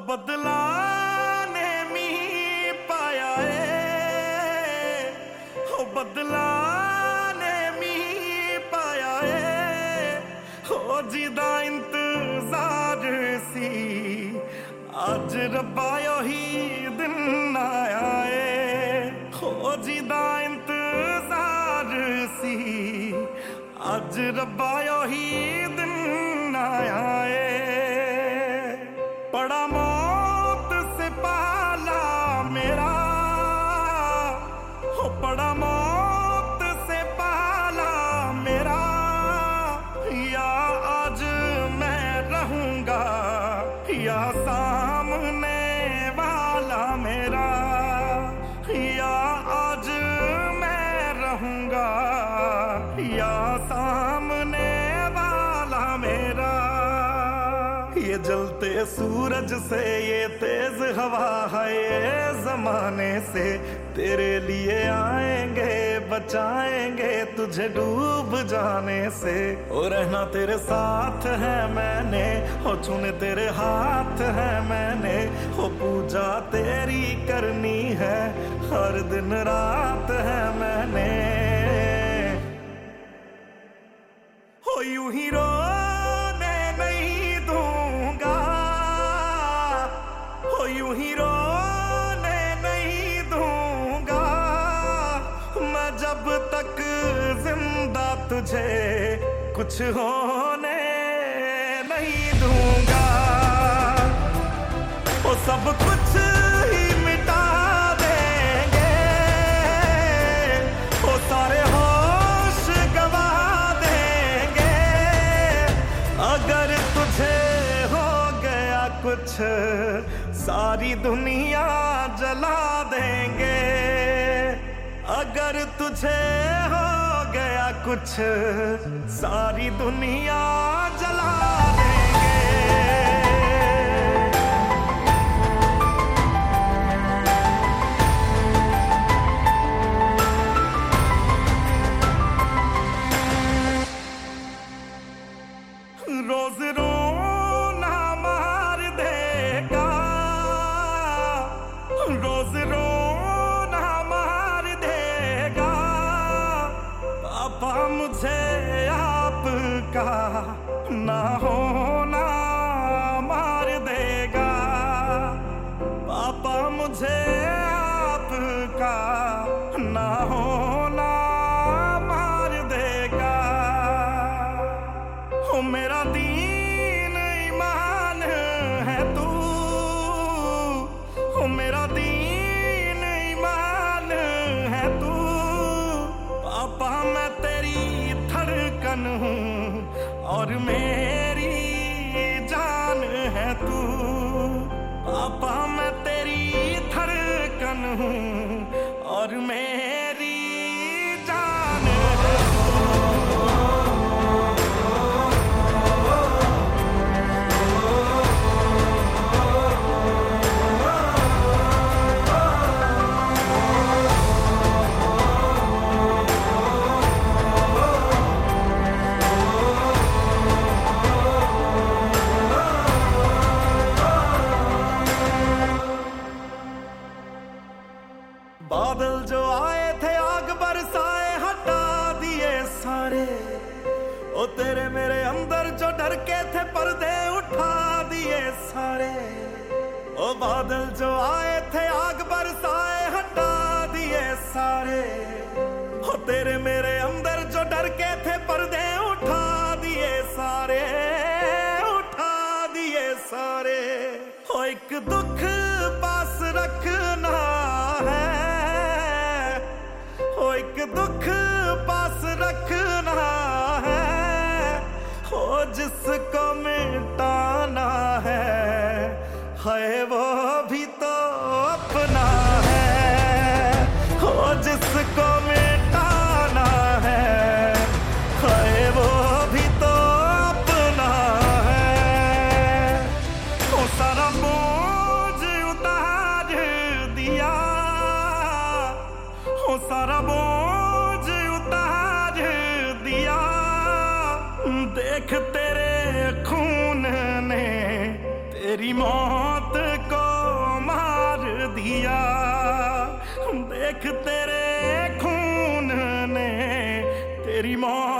बदला ने मी पाया हो बदला ने मी पाया हो जिदा इंतजार सी अज रब्बा ही दिन आया हो जिदा इंतजार सी अज रब्बा ही दिन आया बड़ा मौत से पाला मेरा हो बड़ा मौत से पाला मेरा या आज मैं रहूंगा या सामने वाला मेरा या आज मैं रहूंगा या सामने वाला मेरा ये जलते सूरज से ये तेज हवा है ये जमाने से तेरे लिए आएंगे बचाएंगे तुझे डूब जाने से ओ रहना तेरे साथ है मैंने हो छूने तेरे हाथ है मैंने हो पूजा तेरी करनी है हर दिन रात है मैंने हो यूं ही रोने नहीं दूंगा हो यूं ही रोने नहीं दूंगा मैं जब तक जिंदा तुझे कुछ होने नहीं दूंगा वो सब कुछ ही मिटा देंगे वो सारे होश गवा देंगे अगर तुझे हो गया कुछ सारी दुनिया जला देंगे अगर तुझे हो गया कुछ सारी दुनिया जला देंगे रोज रोना मार देगा रोज रोना मार देगा पापा मुझे आपका ना होना मार देगा पापा मुझे आपका ना होना मार देगा हो मेरा दीन ईमान है तू हो मेरा दीन ईमान है तू पापा मैं तेरी धड़कन हूँ और मेरी जान है तू पापा मैं तेरी धड़कन हूँ और मेरी जान है बादल जो आए थे आग बरसाए हटा दिए सारे ओ तेरे मेरे अंदर जो डर के थे पर्दे उठा दिए सारे ओ बादल जो आए थे आग बरसाए हटा दिए सारे ओ तेरे मेरे अंदर जो डर के थे पर्दे उठा दिए सारे ओ एक दुख पास रखना है एक दुख पास रखना है हो जिसको मिटाना है वो भी तो अपना है हो जिसको मिटाना है वो भी तो अपना है वो सारा बोझ उतार दिया वो सारा बोझ उतार दिया देख तेरे खून ने तेरी मौत देख तेरे खून ने तेरी मौत